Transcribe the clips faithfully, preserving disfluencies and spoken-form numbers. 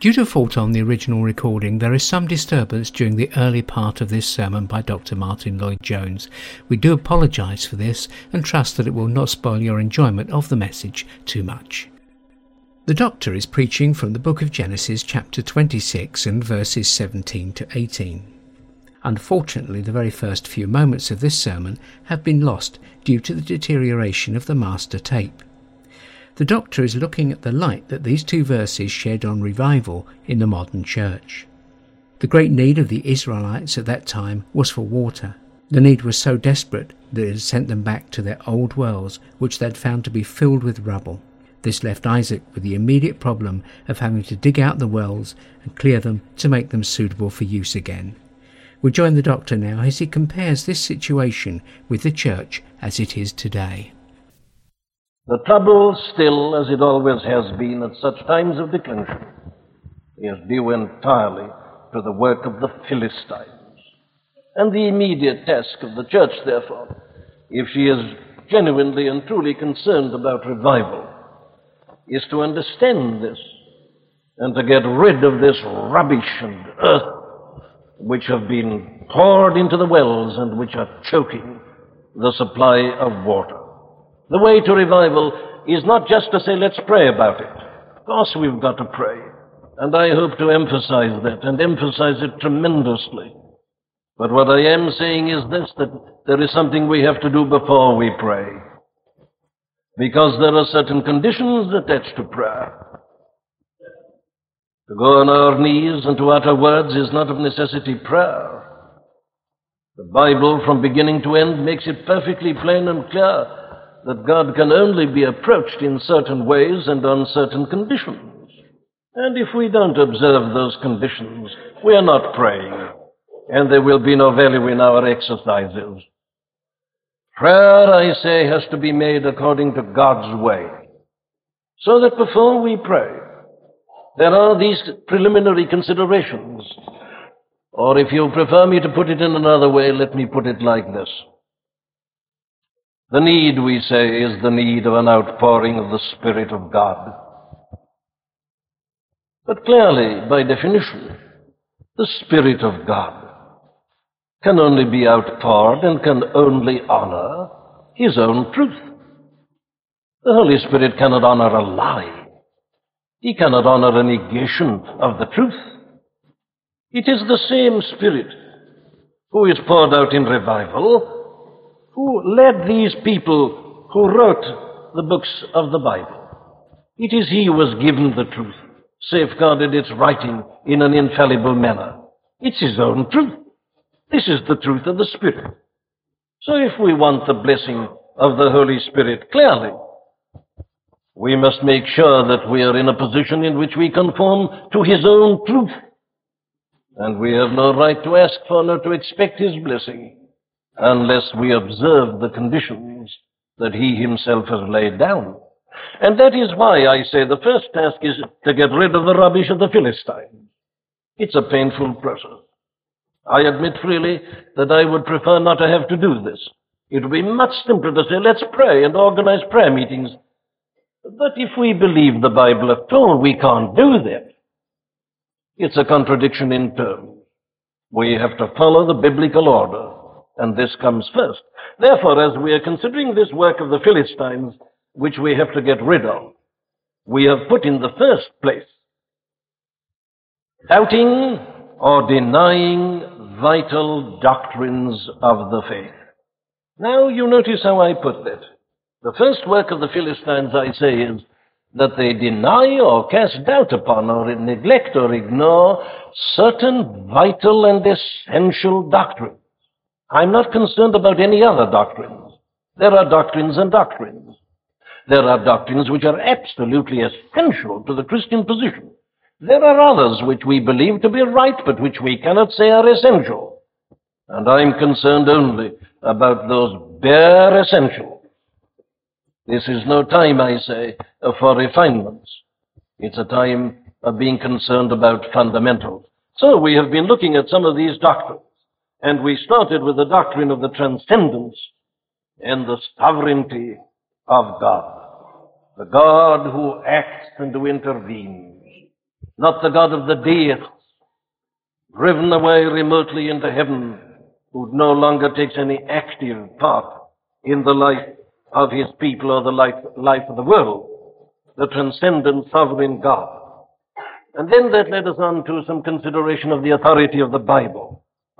Due to a fault on the original recording, there is some disturbance during the early part of this sermon by Doctor Martyn Lloyd-Jones. We do apologise for this and trust that it will not spoil your enjoyment of the message too much. The Doctor is preaching from the book of Genesis chapter twenty-six and verses seventeen to eighteen. Unfortunately, the very first few moments of this sermon have been lost due to the deterioration of the master tape. The Doctor is looking at the light that these two verses shed on revival in the modern church. The great need of the Israelites at that time was for water. The need was so desperate that it had sent them back to their old wells, which they had found to be filled with rubble. This left Isaac with the immediate problem of having to dig out the wells and clear them to make them suitable for use again. We join the Doctor now as he compares this situation with the church as it is today. The trouble still, as it always has been at such times of declension, is due entirely to the work of the Philistines. And the immediate task of the church, therefore, if she is genuinely and truly concerned about revival, is to understand this and to get rid of this rubbish and earth which have been poured into the wells and which are choking the supply of water. The way to revival is not just to say, let's pray about it. Of course we've got to pray, and I hope to emphasize that, and emphasize it tremendously. But what I am saying is this, that there is something we have to do before we pray, because there are certain conditions attached to prayer. To go on our knees and to utter words is not of necessity prayer. The Bible, from beginning to end, makes it perfectly plain and clear that God can only be approached in certain ways and on certain conditions. And if we don't observe those conditions, we are not praying, and there will be no value in our exercises. Prayer, I say, has to be made according to God's way, so that before we pray, there are these preliminary considerations. Or if you prefer me to put it in another way, let me put it like this. The need, we say, is the need of an outpouring of the Spirit of God. But clearly, by definition, the Spirit of God can only be outpoured and can only honor His own truth. The Holy Spirit cannot honor a lie. He cannot honor a negation of the truth. It is the same Spirit who is poured out in revival, who led these people who wrote the books of the Bible. It is He who was given the truth, safeguarded its writing in an infallible manner. It's His own truth. This is the truth of the Spirit. So if we want the blessing of the Holy Spirit clearly, we must make sure that we are in a position in which we conform to His own truth. And we have no right to ask for nor to expect His blessing unless we observe the conditions that He Himself has laid down. And that is why I say the first task is to get rid of the rubbish of the Philistines. It's a painful process. I admit freely that I would prefer not to have to do this. It would be much simpler to say, let's pray and organize prayer meetings. But if we believe the Bible at all, we can't do that. It's a contradiction in terms. We have to follow the biblical order, and this comes first. Therefore, as we are considering this work of the Philistines, which we have to get rid of, we have put in the first place doubting or denying vital doctrines of the faith. Now, you notice how I put that. The first work of the Philistines, I say, is that they deny or cast doubt upon or neglect or ignore certain vital and essential doctrines. I'm not concerned about any other doctrines. There are doctrines and doctrines. There are doctrines which are absolutely essential to the Christian position. There are others which we believe to be right, but which we cannot say are essential. And I'm concerned only about those bare essentials. This is no time, I say, for refinements. It's a time of being concerned about fundamentals. So we have been looking at some of these doctrines, and we started with the doctrine of the transcendence and the sovereignty of God, the God who acts and who intervenes. not the God of the deists, driven away remotely into heaven, who no longer takes any active part in the life of his people or the life, life of the world, the transcendent sovereign God. And then that led us on to some consideration of the authority of the Bible.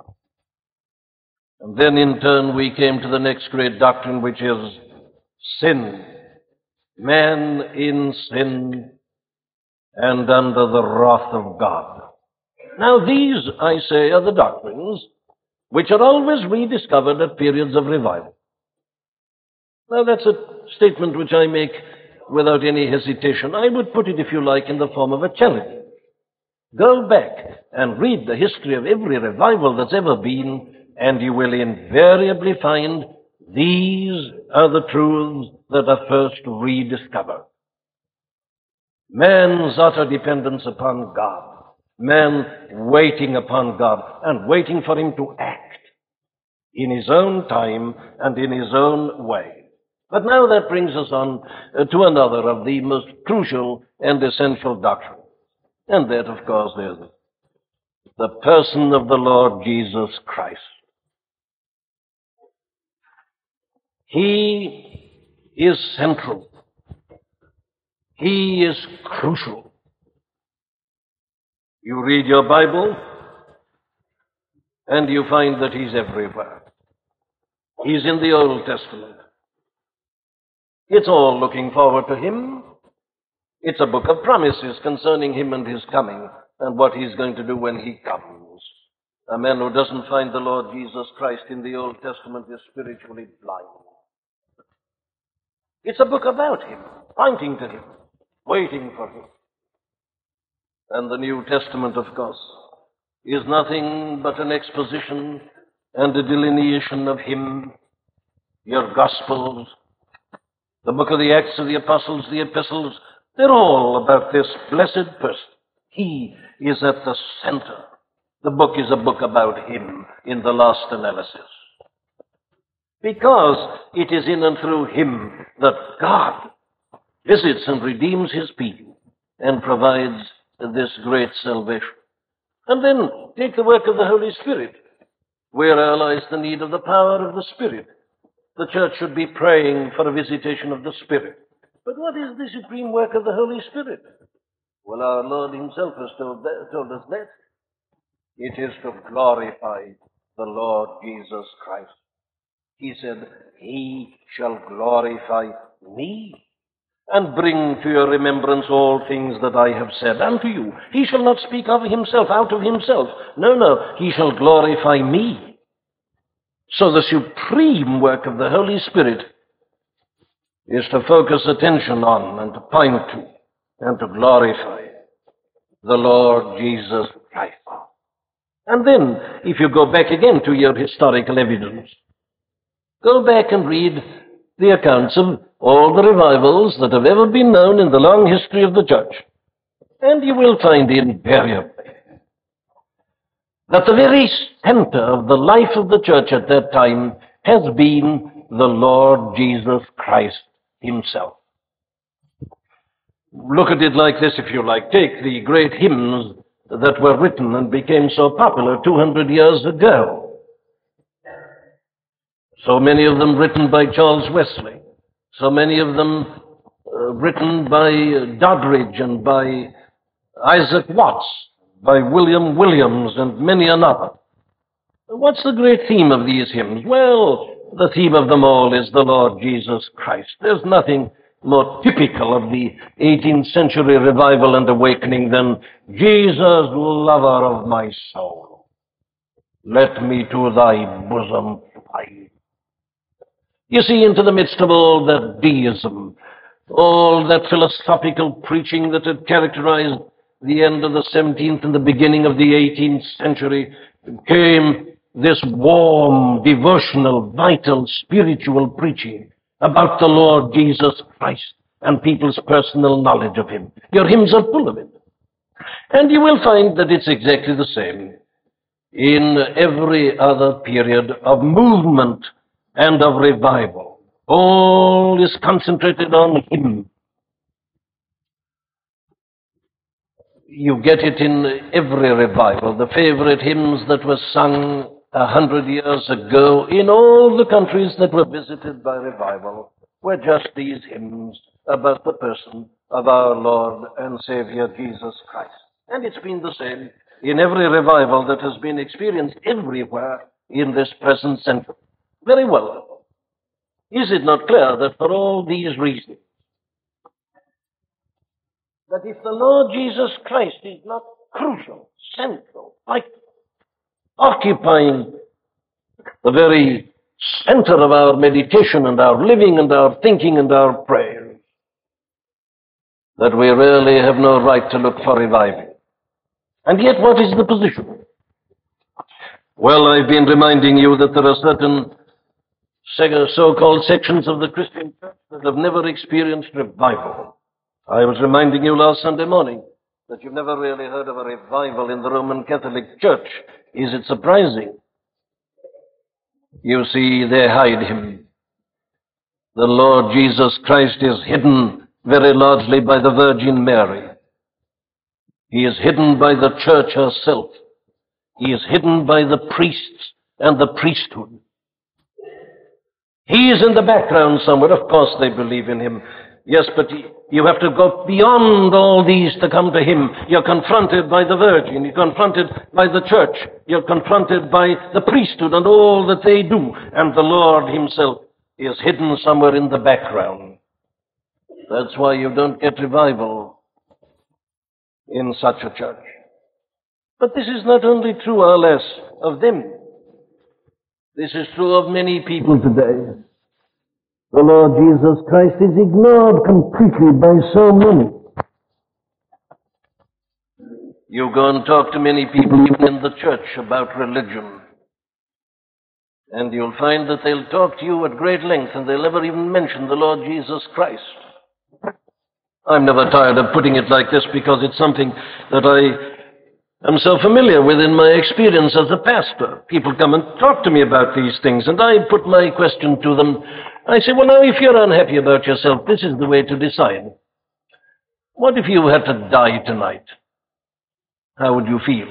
And then in turn we came to the next great doctrine, which is sin. Man in sin and under the wrath of God. Now these, I say, are the doctrines which are always rediscovered at periods of revival. Now that's a statement which I make without any hesitation. I would put it, if you like, in the form of a challenge. Go back and read the history of every revival that's ever been, and you will invariably find these are the truths that are first rediscovered. Man's utter dependence upon God, man waiting upon God and waiting for him to act in his own time and in his own way. But now that brings us on uh, to another of the most crucial and essential doctrines. And that, of course, is the person of the Lord Jesus Christ. He is central. He is crucial. You read your Bible, and you find that he's everywhere. He's in the Old Testament. It's all looking forward to him. It's a book of promises concerning him and his coming and what he's going to do when he comes. A man who doesn't find the Lord Jesus Christ in the Old Testament is spiritually blind. It's a book about him, pointing to him, waiting for him. And the New Testament, of course, is nothing but an exposition and a delineation of him. Your Gospels, the book of the Acts of the Apostles, the Epistles, they're all about this blessed person. He is at the center. The book is a book about him in the last analysis. Because it is in and through him that God visits and redeems his people and provides this great salvation. And then take the work of the Holy Spirit. Where lies the need of the power of the Spirit? The church should be praying for a visitation of the Spirit. But what is the supreme work of the Holy Spirit? Well, our Lord himself has told, that, told us that. It is to glorify the Lord Jesus Christ. He said, he shall glorify me and bring to your remembrance all things that I have said unto you. He shall not speak of himself, out of himself. No, no, he shall glorify me. So the supreme work of the Holy Spirit is to focus attention on and to point to and to glorify the Lord Jesus Christ. And then, if you go back again to your historical evidence, go back and read the accounts of all the revivals that have ever been known in the long history of the church, and you will find invariably that the very center of the life of the church at that time has been the Lord Jesus Christ himself. Look at it like this, if you like. Take the great hymns that were written and became so popular two hundred years ago. So many of them written by Charles Wesley. So many of them uh, written by Doddridge and by Isaac Watts, by William Williams and many another. What's the great theme of these hymns? Well, the theme of them all is the Lord Jesus Christ. There's nothing more typical of the eighteenth century revival and awakening than Jesus, lover of my soul, let me to thy bosom fly. You see, into the midst of all that deism, all that philosophical preaching that had characterized the end of the seventeenth and the beginning of the eighteenth century, came this warm, devotional, vital, spiritual preaching about the Lord Jesus Christ and people's personal knowledge of him. Your hymns are full of it. And you will find that it's exactly the same in every other period of movement and of revival. All is concentrated on him. You get it in every revival. The favorite hymns that were sung a hundred years ago in all the countries that were visited by revival were just these hymns about the person of our Lord and Savior Jesus Christ. And it's been the same in every revival that has been experienced everywhere in this present century. Very well. Is it not clear that for all these reasons, that if the Lord Jesus Christ is not crucial, central, vital, occupying the very center of our meditation and our living and our thinking and our prayers, that we really have no right to look for revival. And yet, what is the position? Well, I've been reminding you that there are certain so-called sections of the Christian church that have never experienced revival. I was reminding you last Sunday morning that you've never really heard of a revival in the Roman Catholic Church. Is it surprising? You see, they hide him. The Lord Jesus Christ is hidden very largely by the Virgin Mary. He is hidden by the church herself. He is hidden by the priests and the priesthood. He is in the background somewhere. Of course they believe in him. Yes, but you have to go beyond all these to come to him. You're confronted by the Virgin. You're confronted by the church. You're confronted by the priesthood and all that they do. And the Lord himself is hidden somewhere in the background. That's why you don't get revival in such a church. But this is not only true, or less, of them. This is true of many people today. The Lord Jesus Christ is ignored completely by so many. You go and talk to many people, even in the church, about religion, and you'll find that they'll talk to you at great length, and they'll never even mention the Lord Jesus Christ. I'm never tired of putting it like this because it's something that I am so familiar with in my experience as a pastor. People come and talk to me about these things, and I put my question to them. I say, well, now, if you're unhappy about yourself, this is the way to decide. What if you had to die tonight? How would you feel?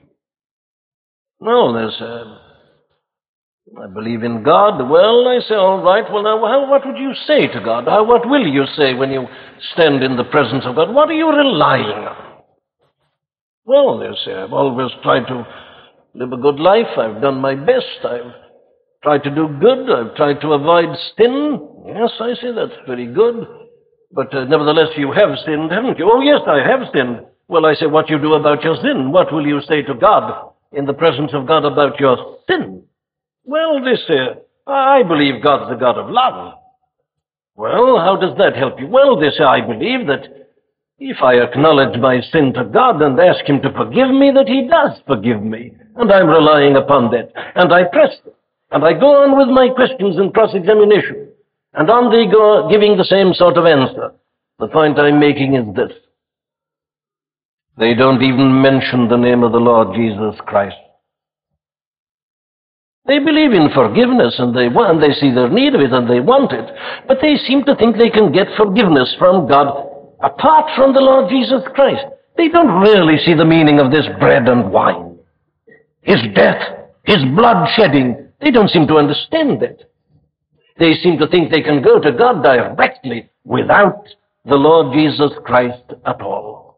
No, there's, uh, I believe in God. Well, I say, all right, well, now, how, what would you say to God? How, what will you say when you stand in the presence of God? What are you relying on? Well, they say, I've always tried to live a good life. I've done my best. I've tried to do good. I've tried to avoid sin. Yes, I say that's very good. But uh, nevertheless, you have sinned, haven't you? Oh, yes, I have sinned. Well, I say, what you do about your sin? What will you say to God in the presence of God about your sin? Well, they say, I believe God's the God of love. Well, how does that help you? Well, they say, I believe that if I acknowledge my sin to God and ask him to forgive me, that he does forgive me. And I'm relying upon that. And I press it. And I go on with my questions and cross-examination. And on they go, giving the same sort of answer. The point I'm making is this. They don't even mention the name of the Lord Jesus Christ. They believe in forgiveness, and they want, they see their need of it, and they want it. But they seem to think they can get forgiveness from God apart from the Lord Jesus Christ. They don't really see the meaning of this bread and wine. His death, his blood shedding. They don't seem to understand it. They seem to think they can go to God directly without the Lord Jesus Christ at all.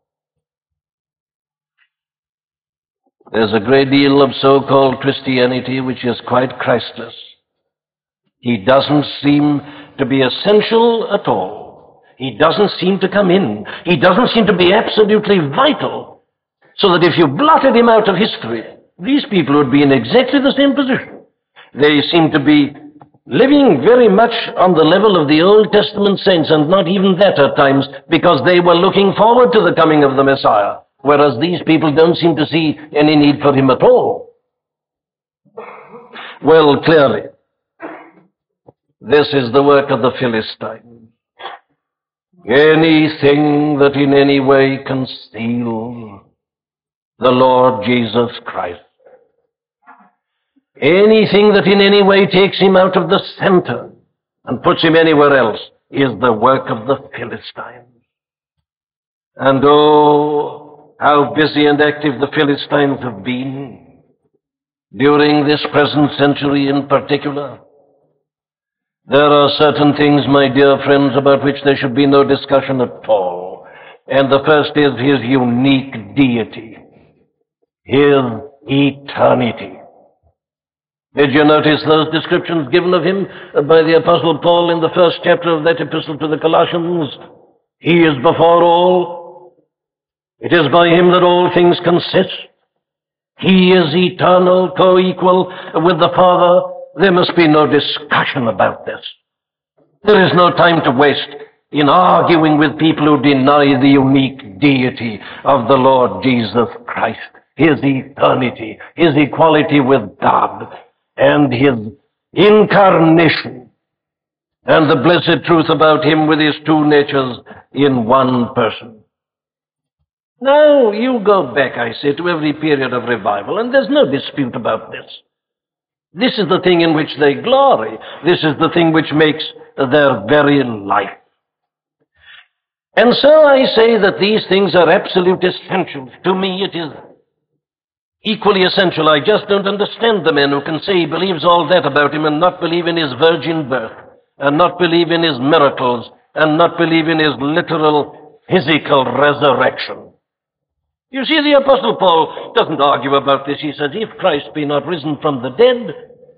There's a great deal of so-called Christianity which is quite Christless. He doesn't seem to be essential at all. He doesn't seem to come in. He doesn't seem to be absolutely vital. So that if you blotted him out of history, these people would be in exactly the same position. They seem to be living very much on the level of the Old Testament saints, and not even that at times, because they were looking forward to the coming of the Messiah, whereas these people don't seem to see any need for him at all. Well, clearly, this is the work of the Philistines. Anything that in any way can steal the Lord Jesus Christ, anything that in any way takes him out of the center and puts him anywhere else, is the work of the Philistines. And oh, how busy and active the Philistines have been during this present century in particular. There are certain things, my dear friends, about which there should be no discussion at all. And the first is his unique deity, his eternity. Did you notice those descriptions given of him by the Apostle Paul in the first chapter of that epistle to the Colossians? He is before all. It is by him that all things consist. He is eternal, co-equal with the Father. There must be no discussion about this. There is no time to waste in arguing with people who deny the unique deity of the Lord Jesus Christ, his eternity, his equality with God, and his incarnation, and the blessed truth about him with his two natures in one person. Now, you go back, I say, to every period of revival, and there's no dispute about this. This is the thing in which they glory. This is the thing which makes their very life. And so I say that these things are absolute essentials. To me, it is equally essential. I just don't understand the man who can say he believes all that about him and not believe in his virgin birth, and not believe in his miracles, and not believe in his literal physical resurrection. You see, the Apostle Paul doesn't argue about this. He says, if Christ be not risen from the dead,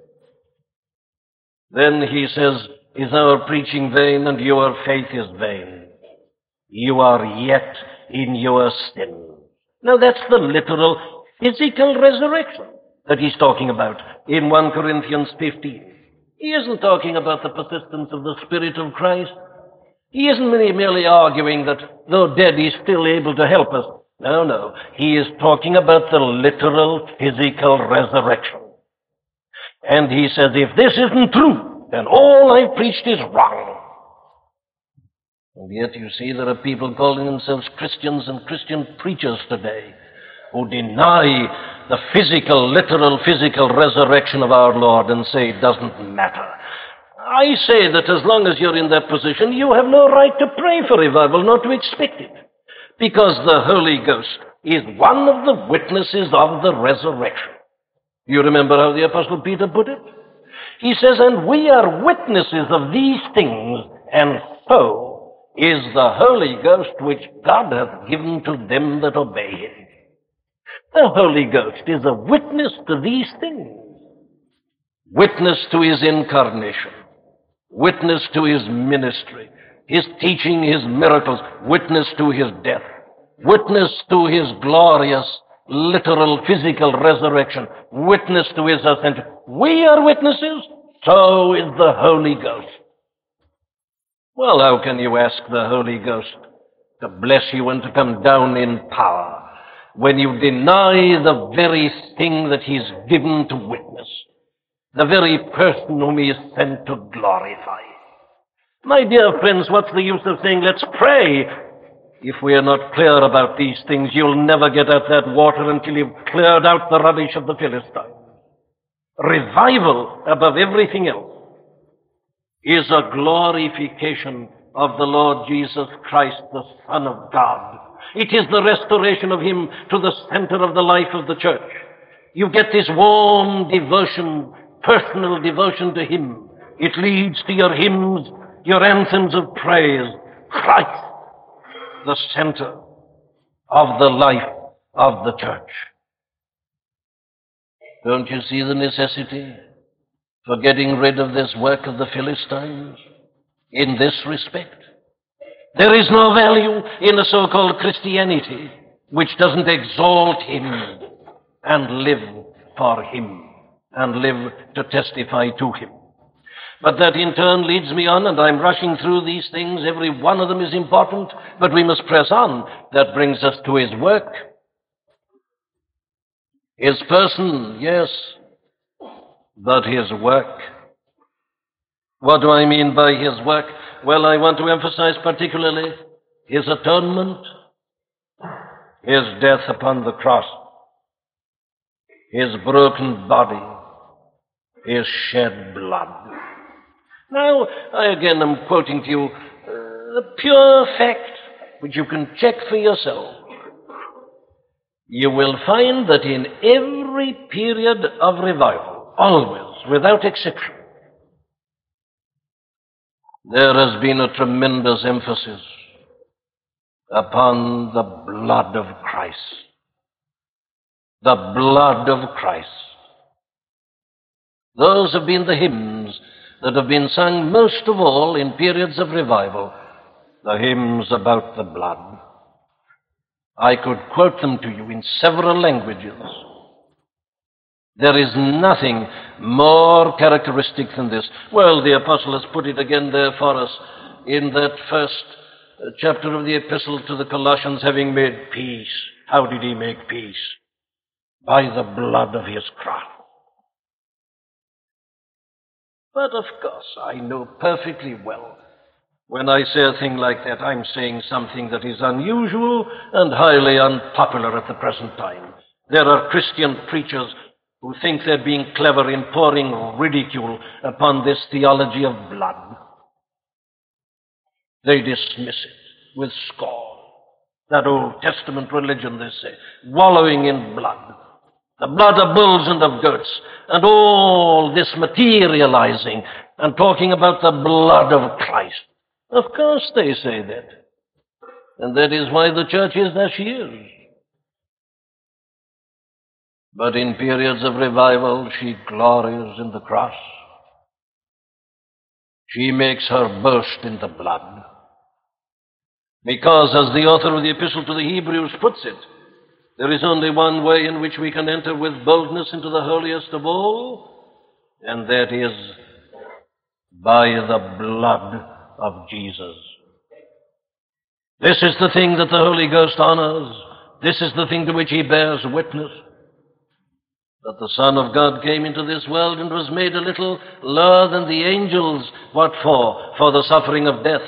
then he says, is our preaching vain and your faith is vain? You are yet in your sin. Now that's the literal physical resurrection that he's talking about in First Corinthians fifteen. He isn't talking about the persistence of the Spirit of Christ. He isn't merely arguing that though dead, he's still able to help us. No, no. He is talking about the literal physical resurrection. And he says, if this isn't true, then all I've preached is wrong. And yet you see there are people calling themselves Christians and Christian preachers today who deny the physical, literal physical resurrection of our Lord and say it doesn't matter. I say that as long as you're in that position, you have no right to pray for revival, not to expect it. Because the Holy Ghost is one of the witnesses of the resurrection. You remember how the Apostle Peter put it? He says, and we are witnesses of these things, and so is the Holy Ghost which God hath given to them that obey him. The Holy Ghost is a witness to these things. Witness to his incarnation. Witness to his ministry. His teaching, his miracles, witness to his death, witness to his glorious, literal, physical resurrection, witness to his ascension. We are witnesses, so is the Holy Ghost. Well, how can you ask the Holy Ghost to bless you and to come down in power when you deny the very thing that he's given to witness, the very person whom he is sent to glorify? My dear friends, what's the use of saying, let's pray? If we are not clear about these things, you'll never get at that water until you've cleared out the rubbish of the Philistines. Revival, above everything else, is a glorification of the Lord Jesus Christ, the Son of God. It is the restoration of him to the center of the life of the church. You get this warm devotion, personal devotion to him. It leads to your hymns, your anthems of praise. Christ, the center of the life of the church. Don't you see the necessity for getting rid of this work of the Philistines in this respect? There is no value in a so-called Christianity which doesn't exalt him and live for him and live to testify to him. But that in turn leads me on, and I'm rushing through these things. Every one of them is important, but we must press on. That brings us to his work. His person, yes, but his work. What do I mean by his work? Well, I want to emphasize particularly his atonement, his death upon the cross, his broken body, his shed blood. Now, I again am quoting to you uh, the pure fact, which you can check for yourself. you will find that in every period of revival, always, without exception, there has been a tremendous emphasis upon the blood of Christ. The blood of Christ. Those have been the hymns that have been sung most of all in periods of revival, the hymns about the blood. I could quote them to you in several languages. There is nothing more characteristic than this. Well, the apostle has put it again there for us in that first chapter of the epistle to the Colossians, having made peace. How did he make peace? By the blood of his cross. But of course, I know perfectly well, when I say a thing like that, I'm saying something that is unusual and highly unpopular at the present time. There are Christian preachers who think they're being clever in pouring ridicule upon this theology of blood. They dismiss it with scorn. That Old Testament religion, they say, wallowing in blood. The blood of bulls and of goats, and all this materializing and talking about the blood of Christ. Of course they say that. And that is why the church is as she is. But in periods of revival, she glories in the cross. She makes her boast in the blood. Because, as the author of the Epistle to the Hebrews puts it, there is only one way in which we can enter with boldness into the holiest of all, and that is by the blood of Jesus. This is the thing that the Holy Ghost honors. This is the thing to which he bears witness. That the Son of God came into this world and was made a little lower than the angels. What for? For the suffering of death.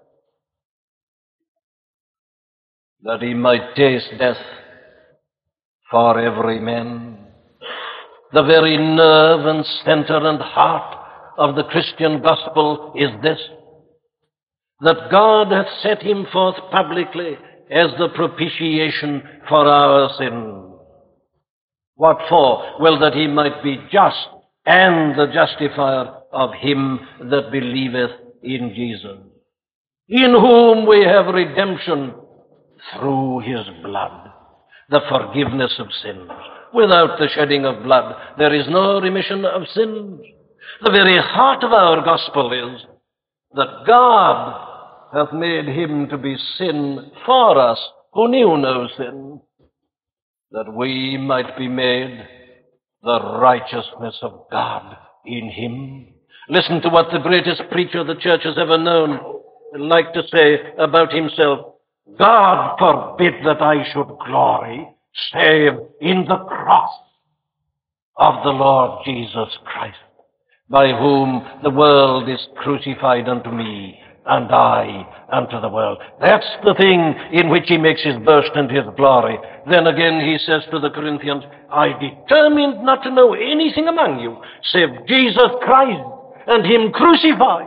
That he might taste death for every man. The very nerve and center and heart of the Christian gospel is this, that God hath set him forth publicly as the propitiation for our sins. What for? Well, that he might be just and the justifier of him that believeth in Jesus, in whom we have redemption through his blood, the forgiveness of sins. Without the shedding of blood, there is no remission of sins. The very heart of our gospel is that God hath made him to be sin for us who knew no sin, that we might be made the righteousness of God in him. Listen to what the greatest preacher the church has ever known liked to say about himself. God forbid that I should glory save in the cross of the Lord Jesus Christ, by whom the world is crucified unto me, and I unto the world. That's the thing in which he makes his boast and his glory. Then again he says to the Corinthians, I determined not to know anything among you save Jesus Christ and him crucified.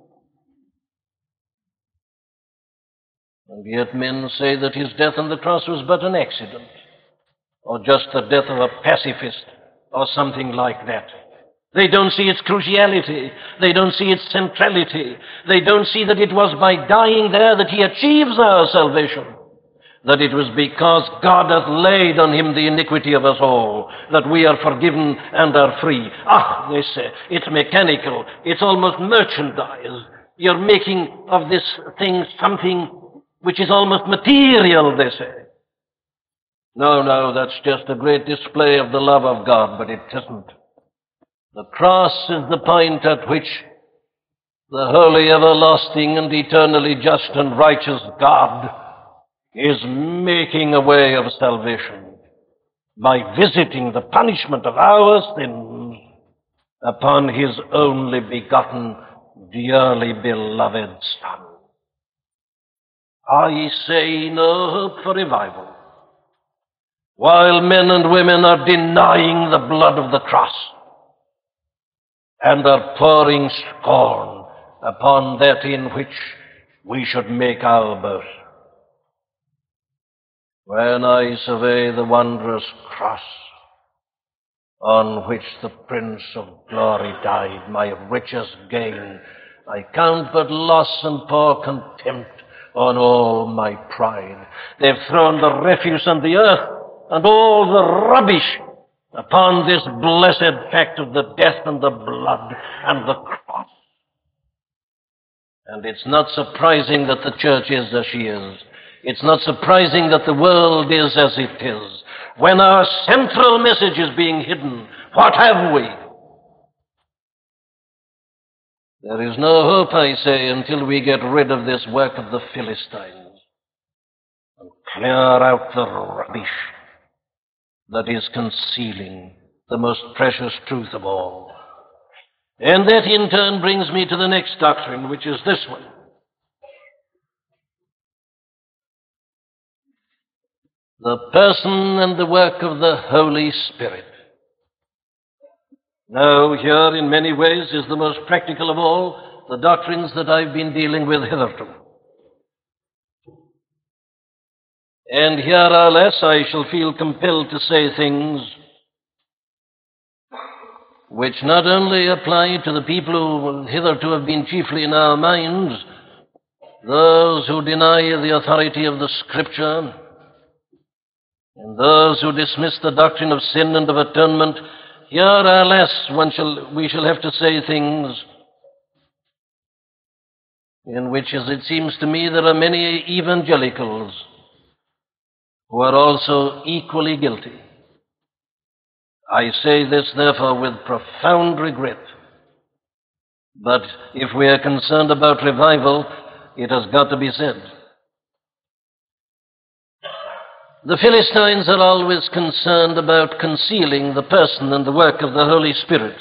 And yet men say that his death on the cross was but an accident, or just the death of a pacifist, or something like that. They don't see its cruciality. They don't see its centrality. They don't see that it was by dying there that he achieves our salvation, that it was because God hath laid on him the iniquity of us all, that we are forgiven and are free. Ah, they say, it's mechanical. It's almost merchandise. You're making of this thing something which is almost material, they say. No, no, that's just a great display of the love of God, but it isn't. The cross is the point at which the holy, everlasting, and eternally just and righteous God is making a way of salvation by visiting the punishment of our sins upon his only begotten, dearly beloved Son. I say no hope for revival, while men and women are denying the blood of the cross and are pouring scorn upon that in which we should make our boast. When I survey the wondrous cross on which the Prince of Glory died, my richest gain, I count but loss and pour contempt on all my pride. They've thrown the refuse and the earth and all the rubbish upon this blessed fact of the death and the blood and the cross. And it's not surprising that the church is as she is. It's not surprising that the world is as it is. When our central message is being hidden, what have we? There is no hope, I say, until we get rid of this work of the Philistines and clear out the rubbish that is concealing the most precious truth of all. And that in turn brings me to the next doctrine, which is this one. The person and the work of the Holy Spirit. Now, here in many ways is the most practical of all the doctrines that I've been dealing with hitherto. And here, alas, I shall feel compelled to say things which not only apply to the people who hitherto have been chiefly in our minds, those who deny the authority of the Scripture, and those who dismiss the doctrine of sin and of atonement. Here, alas, one shall, we shall have to say things in which, as it seems to me, there are many evangelicals who are also equally guilty. I say this, therefore, with profound regret. But if we are concerned about revival, it has got to be said. The Philistines are always concerned about concealing the person and the work of the Holy Spirit.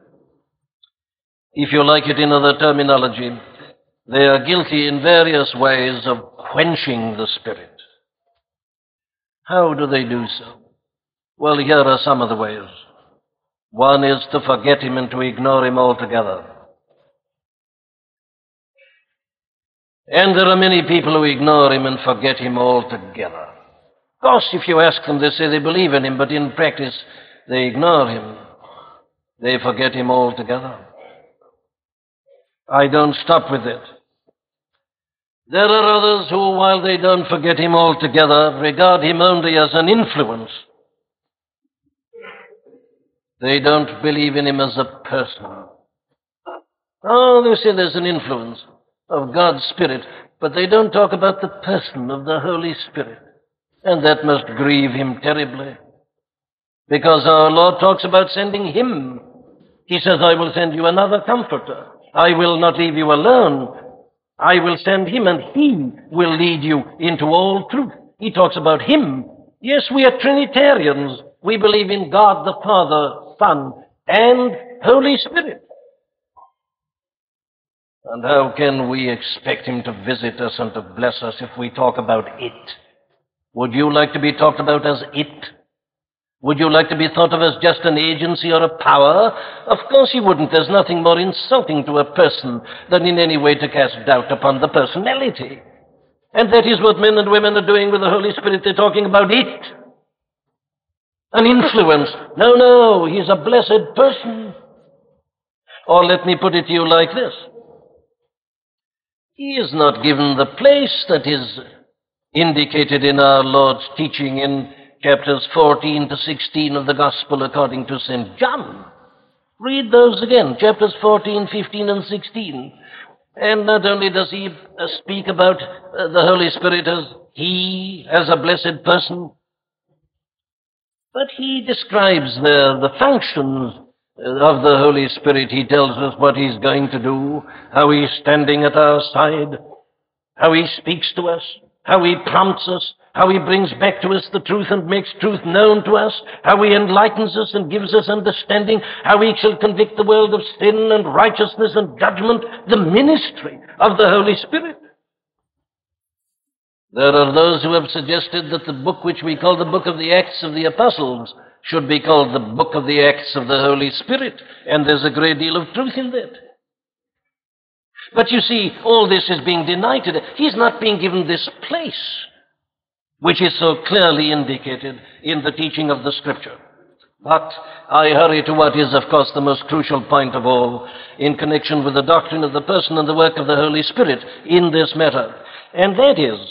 If you like it in other terminology, they are guilty in various ways of quenching the Spirit. How do they do so? Well, here are some of the ways. One is to forget him and to ignore him altogether. And there are many people who ignore him and forget him altogether. Of course, if you ask them, they say they believe in him, but in practice, they ignore him. They forget him altogether. I don't stop with it. There are others who, while they don't forget him altogether, regard him only as an influence. They don't believe in him as a person. Oh, they say there's an influence of God's Spirit, but they don't talk about the person of the Holy Spirit. And that must grieve him terribly. Because our Lord talks about sending him. He says, I will send you another comforter. I will not leave you alone. I will send him, and he will lead you into all truth. He talks about him. Yes, we are Trinitarians. We believe in God the Father, Son, and Holy Spirit. And how can we expect him to visit us and to bless us if we talk about it? Would you like to be talked about as it? Would you like to be thought of as just an agency or a power? Of course you wouldn't. There's nothing more insulting to a person than in any way to cast doubt upon the personality. And that is what men and women are doing with the Holy Spirit. They're talking about it. An influence. No, no, he's a blessed person. Or let me put it to you like this. He is not given the place that is indicated in our Lord's teaching in chapters fourteen to sixteen of the Gospel according to Saint John. Read those again, chapters fourteen, fifteen, and sixteen. And not only does he uh, speak about uh, the Holy Spirit as he, as a blessed person, but he describes there the functions of the Holy Spirit. He tells us what he's going to do, how he's standing at our side, how he speaks to us, how he prompts us, how he brings back to us the truth and makes truth known to us, how he enlightens us and gives us understanding, how he shall convict the world of sin and righteousness and judgment, the ministry of the Holy Spirit. There are those who have suggested that the book which we call the Book of the Acts of the Apostles should be called the Book of the Acts of the Holy Spirit, and there's a great deal of truth in that. But you see, all this is being denied today. He's not being given this place. which is so clearly indicated in the teaching of the Scripture. But I hurry to what is, of course, the most crucial point of all in connection with the doctrine of the person and the work of the Holy Spirit in this matter, and that is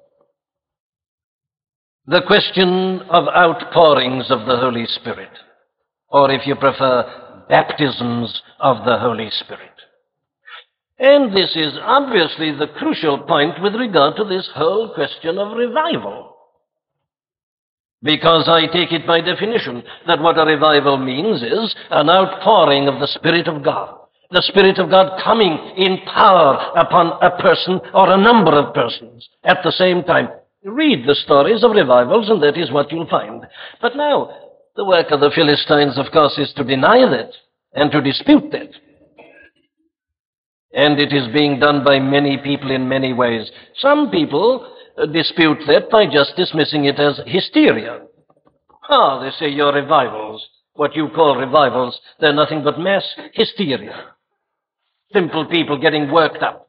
the question of outpourings of the Holy Spirit, or if you prefer, baptisms of the Holy Spirit. And this is obviously the crucial point with regard to this whole question of revival. Because I take it by definition that what a revival means is an outpouring of the Spirit of God. The Spirit of God coming in power upon a person or a number of persons at the same time. Read the stories of revivals and that is what you'll find. But now, the work of the Philistines, of course, is to deny that and to dispute that. And it is being done by many people in many ways. Some people dispute that by just dismissing it as hysteria. Ah, they say your revivals, what you call revivals, they're nothing but mass hysteria. Simple people getting worked up.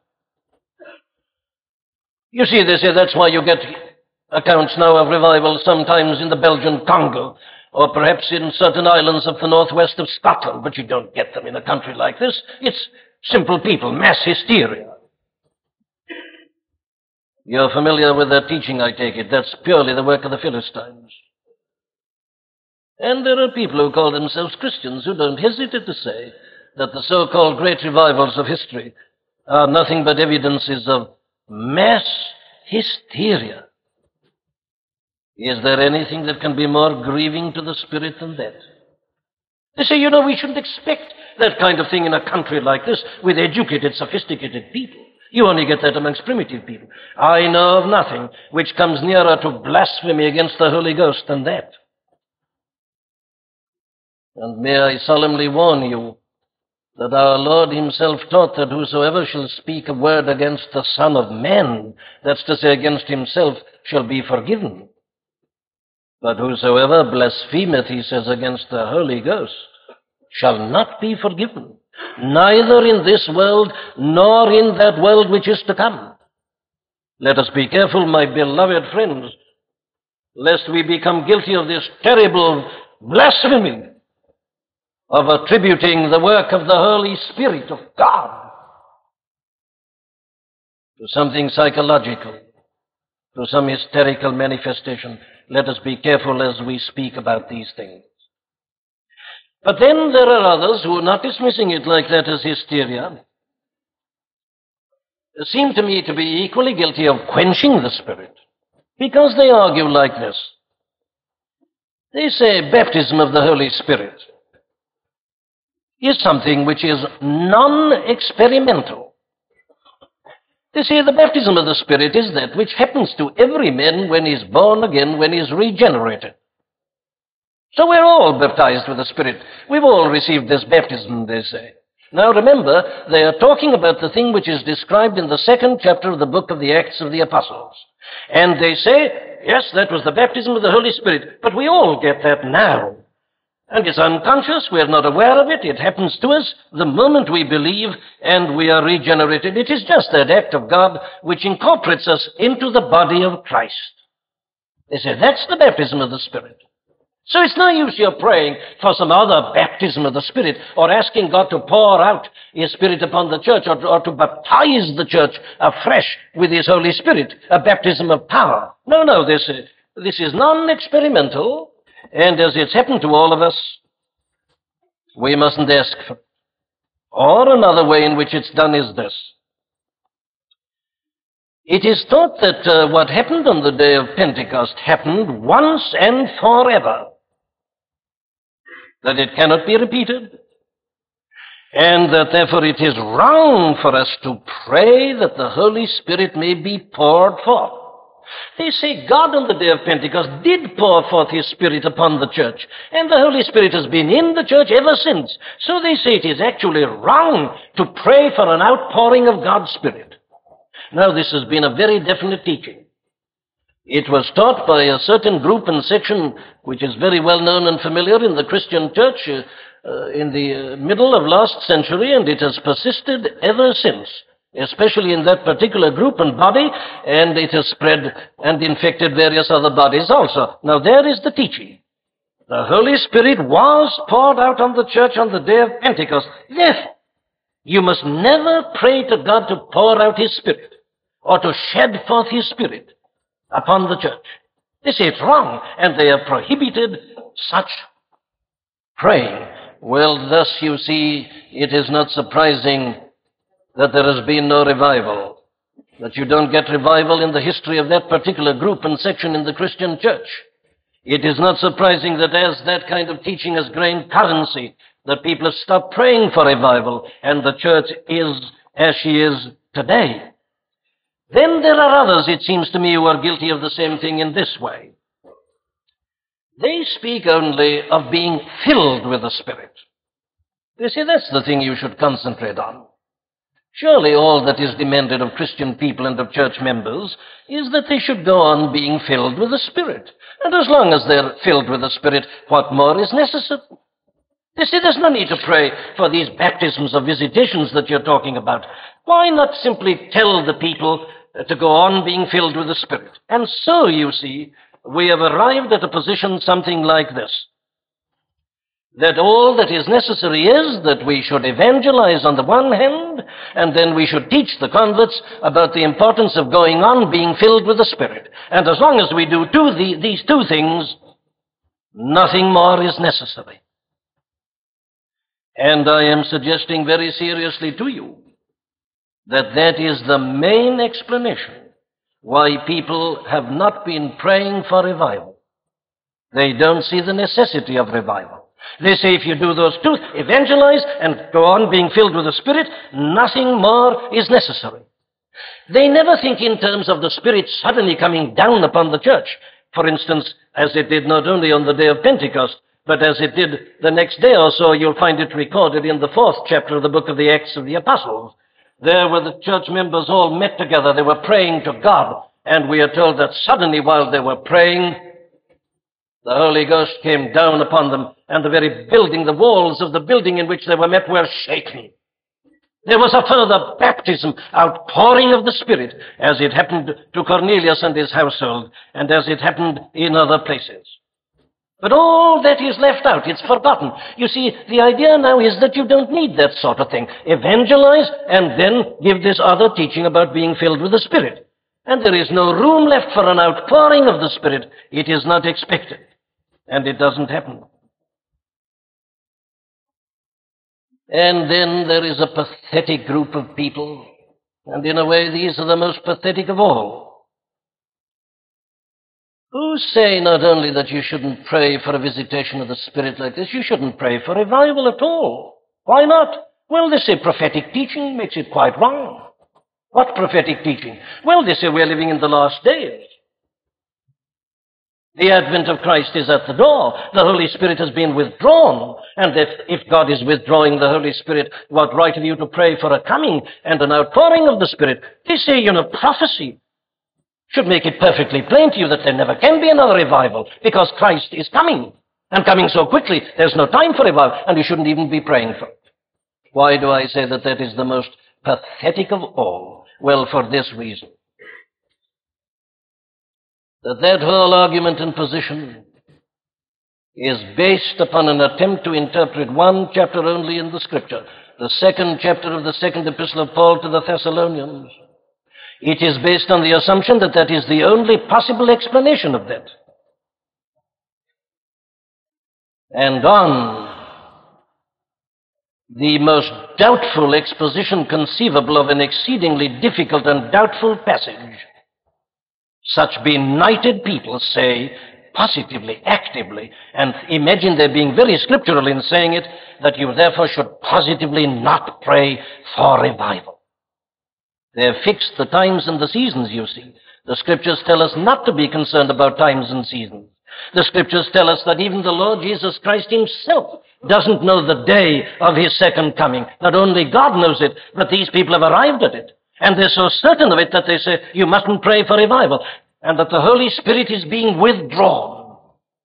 You see, they say that's why you get accounts now of revivals sometimes in the Belgian Congo, or perhaps in certain islands of the northwest of Scotland, but you don't get them in a country like this. It's simple people, mass hysteria. You're familiar with their teaching, I take it. That's purely the work of the Philistines. And there are people who call themselves Christians who don't hesitate to say that the so-called great revivals of history are nothing but evidences of mass hysteria. Is there anything that can be more grieving to the Spirit than that? They say, you know, we shouldn't expect that kind of thing in a country like this with educated, sophisticated people. You only get that amongst primitive people. I know of nothing which comes nearer to blasphemy against the Holy Ghost than that. And may I solemnly warn you that our Lord himself taught that whosoever shall speak a word against the Son of Man, that's to say against himself, shall be forgiven. But whosoever blasphemeth, he says, against the Holy Ghost, shall not be forgiven, neither in this world nor in that world which is to come. Let us be careful, my beloved friends, lest we become guilty of this terrible blasphemy of attributing the work of the Holy Spirit of God to something psychological, to some hysterical manifestation. Let us be careful as we speak about these things. But then there are others who are not dismissing it like that as hysteria, seem to me to be equally guilty of quenching the Spirit, because they argue like this. They say baptism of the Holy Spirit is something which is non-experimental. They say the baptism of the Spirit is that which happens to every man when he's born again, when he's regenerated. So we're all baptized with the Spirit. We've all received this baptism, they say. Now remember, they are talking about the thing which is described in the second chapter of the book of the Acts of the Apostles. And they say, yes, that was the baptism of the Holy Spirit, but we all get that now. And it's unconscious, we're not aware of it, it happens to us the moment we believe and we are regenerated. It is just that act of God which incorporates us into the body of Christ. They say, that's the baptism of the Spirit. So it's no use you're praying for some other baptism of the Spirit or asking God to pour out His Spirit upon the church or to, or to baptize the church afresh with His Holy Spirit, a baptism of power. No, no, this, uh, this is non-experimental, and as it's happened to all of us, we mustn't ask for it. Or another way in which it's done is this. It is thought that uh, what happened on the day of Pentecost happened once and forever, that it cannot be repeated, and that therefore it is wrong for us to pray that the Holy Spirit may be poured forth. They say God on the day of Pentecost did pour forth His Spirit upon the church, and the Holy Spirit has been in the church ever since. So they say it is actually wrong to pray for an outpouring of God's Spirit. Now this has been a very definite teaching. It was taught by a certain group and section which is very well known and familiar in the Christian church uh, uh, in the uh, middle of last century, and it has persisted ever since. especially in that particular group and body, and it has spread and infected various other bodies also. Now there is the teaching. The Holy Spirit was poured out on the church on the day of Pentecost. Therefore, you must never pray to God to pour out His Spirit or to shed forth His Spirit upon the church. They say it's wrong, and they have prohibited such praying. Well, thus you see, it is not surprising that there has been no revival, that you don't get revival in the history of that particular group and section in the Christian church. It is not surprising that as that kind of teaching has gained currency, that people have stopped praying for revival, and the church is as she is today. Then there are others, it seems to me, who are guilty of the same thing in this way. They speak only of being filled with the Spirit. You see, that's the thing you should concentrate on. Surely all that is demanded of Christian people and of church members is that they should go on being filled with the Spirit. And as long as they're filled with the Spirit, what more is necessary? You see, there's no need to pray for these baptisms or visitations that you're talking about. Why not simply tell the people to go on being filled with the Spirit? And so, you see, we have arrived at a position something like this. That all that is necessary is that we should evangelize on the one hand, and then we should teach the converts about the importance of going on being filled with the Spirit. And as long as we do two, the, these two things, nothing more is necessary. And I am suggesting very seriously to you that that is the main explanation why people have not been praying for revival. They don't see the necessity of revival. They say if you do those two, evangelize and go on being filled with the Spirit, nothing more is necessary. They never think in terms of the Spirit suddenly coming down upon the church. For instance, as it did not only on the day of Pentecost, but as it did the next day or so. You'll find it recorded in the fourth chapter of the book of the Acts of the Apostles. There where the church members all met together, they were praying to God, and we are told that suddenly while they were praying, the Holy Ghost came down upon them, and the very building, the walls of the building in which they were met were shaken. There was a further baptism, outpouring of the Spirit, as it happened to Cornelius and his household, and as it happened in other places. But all that is left out. It's forgotten. You see, the idea now is that you don't need that sort of thing. Evangelize and then give this other teaching about being filled with the Spirit. And there is no room left for an outpouring of the Spirit. It is not expected. And it doesn't happen. And then there is a pathetic group of people. And in a way, these are the most pathetic of all. Who say not only that you shouldn't pray for a visitation of the Spirit like this, you shouldn't pray for revival at all. Why not? Well, they say prophetic teaching makes it quite wrong. What prophetic teaching? Well, they say we're living in the last days. The advent of Christ is at the door. The Holy Spirit has been withdrawn. And if, if God is withdrawing the Holy Spirit, what right have you to pray for a coming and an outpouring of the Spirit? They say, you know, prophecy should make it perfectly plain to you that there never can be another revival because Christ is coming, and coming so quickly, there's no time for revival, and you shouldn't even be praying for it. Why do I say that that is the most pathetic of all? Well, for this reason. That that whole argument and position is based upon an attempt to interpret one chapter only in the Scripture, the second chapter of the second epistle of Paul to the Thessalonians. It is based on the assumption that that is the only possible explanation of that. And on the most doubtful exposition conceivable of an exceedingly difficult and doubtful passage, such benighted people say positively, actively, and imagine they're being very scriptural in saying it, that you therefore should positively not pray for revival. They have fixed the times and the seasons, you see. The Scriptures tell us not to be concerned about times and seasons. The Scriptures tell us that even the Lord Jesus Christ himself doesn't know the day of his second coming. Not only God knows it, but these people have arrived at it. And they're so certain of it that they say, you mustn't pray for revival, and that the Holy Spirit is being withdrawn.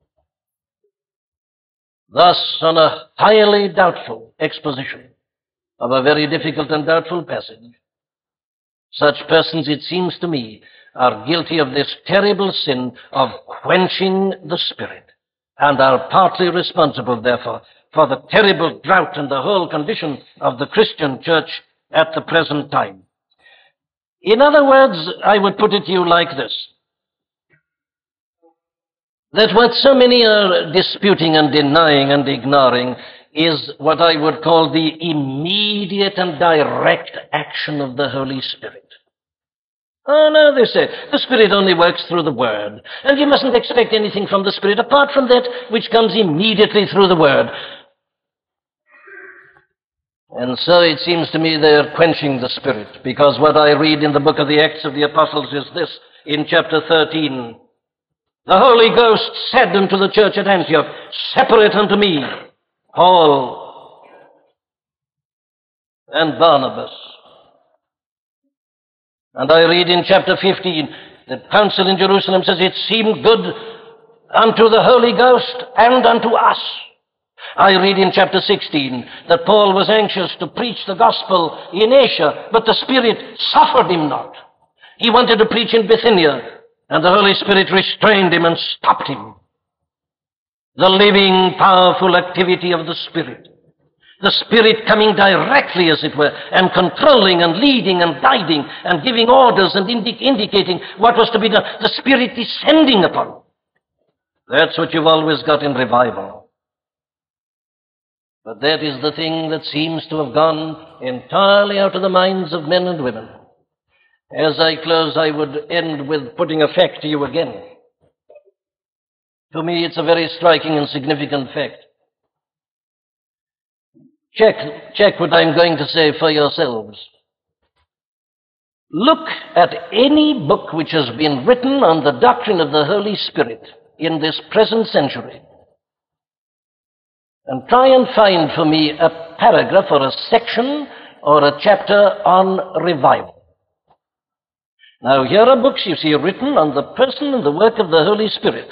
Thus, on a highly doubtful exposition of a very difficult and doubtful passage, Such persons, it seems to me, are guilty of this terrible sin of quenching the Spirit, and are partly responsible, therefore, for the terrible drought and the whole condition of the Christian church at the present time. In other words, I would put it to you like this, that what so many are disputing and denying and ignoring is what I would call the immediate and direct action of the Holy Spirit. Oh, no, they say, the Spirit only works through the Word, and you mustn't expect anything from the Spirit apart from that which comes immediately through the Word. And so it seems to me they are quenching the Spirit, because what I read in the book of the Acts of the Apostles is this, in chapter thirteen, the Holy Ghost said unto the church at Antioch, separate unto me Paul and Barnabas. And I read in chapter fifteen, the council in Jerusalem says, it seemed good unto the Holy Ghost and unto us. I read in chapter sixteen that Paul was anxious to preach the gospel in Asia, but the Spirit suffered him not. He wanted to preach in Bithynia, and the Holy Spirit restrained him and stopped him. The living, powerful activity of the Spirit. The Spirit coming directly, as it were, and controlling and leading and guiding and giving orders and indi- indicating what was to be done. The Spirit descending upon. That's what you've always got in revival. But that is the thing that seems to have gone entirely out of the minds of men and women. As I close, I would end with putting a fact to you again. To me, it's a very striking and significant fact. Check, check what I'm going to say for yourselves. Look at any book which has been written on the doctrine of the Holy Spirit in this present century, and try and find for me a paragraph or a section or a chapter on revival. Now, here are books, you see, written on the person and the work of the Holy Spirit,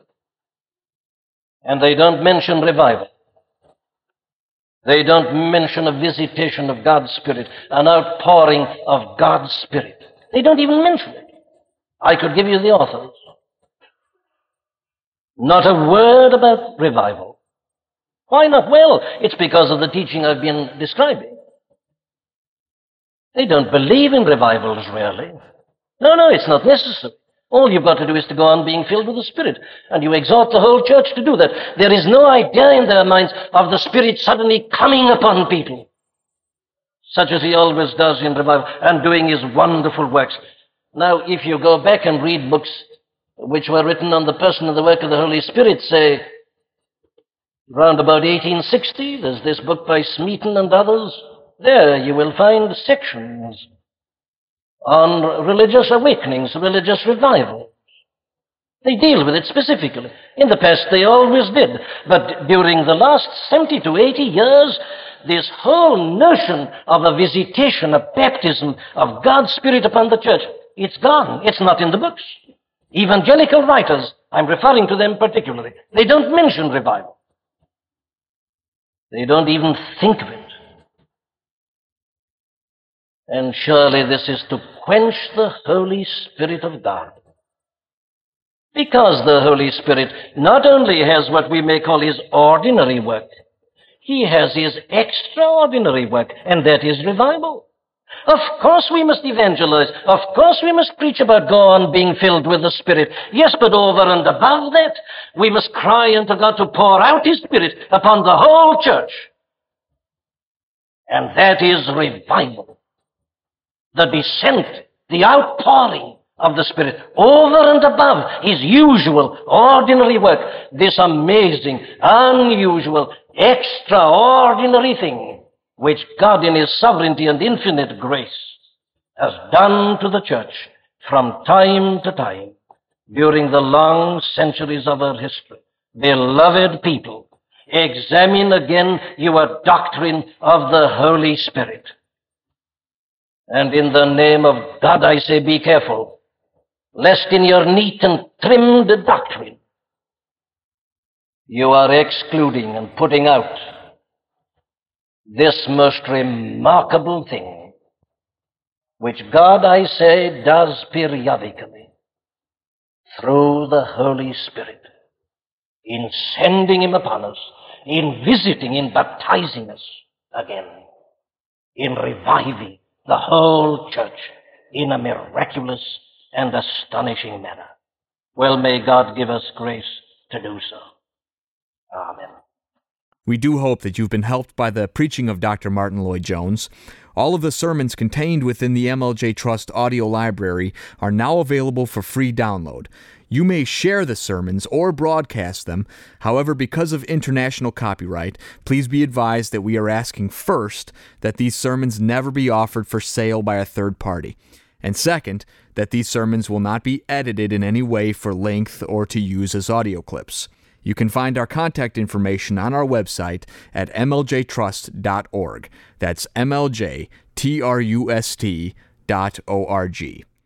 and they don't mention revival. They don't mention a visitation of God's Spirit, an outpouring of God's Spirit. They don't even mention it. I could give you the authors. Not a word about revival. Why not? Well, it's because of the teaching I've been describing. They don't believe in revivals, really. No, no, it's not necessary. All you've got to do is to go on being filled with the Spirit, and you exhort the whole church to do that. There is no idea in their minds of the Spirit suddenly coming upon people, such as He always does in revival, and doing His wonderful works. Now, if you go back and read books which were written on the person and the work of the Holy Spirit, say, round about eighteen sixty, there's this book by Smeaton and others. There you will find sections on religious awakenings, religious revival. They deal with it specifically. In the past they always did. But during the last seventy to eighty years, this whole notion of a visitation, a baptism of God's Spirit upon the church, it's gone. It's not in the books. Evangelical writers, I'm referring to them particularly, they don't mention revival. They don't even think of it. And surely this is to quench the Holy Spirit of God. Because the Holy Spirit not only has what we may call His ordinary work, He has His extraordinary work, and that is revival. Of course we must evangelize. Of course we must preach about go on being filled with the Spirit. Yes, but over and above that, we must cry unto God to pour out His Spirit upon the whole church. And that is revival. The descent, the outpouring of the Spirit over and above His usual, ordinary work. This amazing, unusual, extraordinary thing which God in His sovereignty and infinite grace has done to the church from time to time during the long centuries of our history. Beloved people, examine again your doctrine of the Holy Spirit. And in the name of God, I say, be careful, lest in your neat and trimmed doctrine, you are excluding and putting out this most remarkable thing, which God, I say, does periodically through the Holy Spirit, in sending him upon us, in visiting, in baptizing us again, in reviving the whole church in a miraculous and astonishing manner. Well, may God give us grace to do so. Amen. We do hope that you've been helped by the preaching of Doctor Martyn Lloyd-Jones. All of the sermons contained within the M L J Trust audio library are now available for free download. You may share the sermons or broadcast them. However, because of international copyright, please be advised that we are asking first that these sermons never be offered for sale by a third party. And second, that these sermons will not be edited in any way for length or to use as audio clips. You can find our contact information on our website at m l j trust dot org. That's M L J T R U S T dot O R G.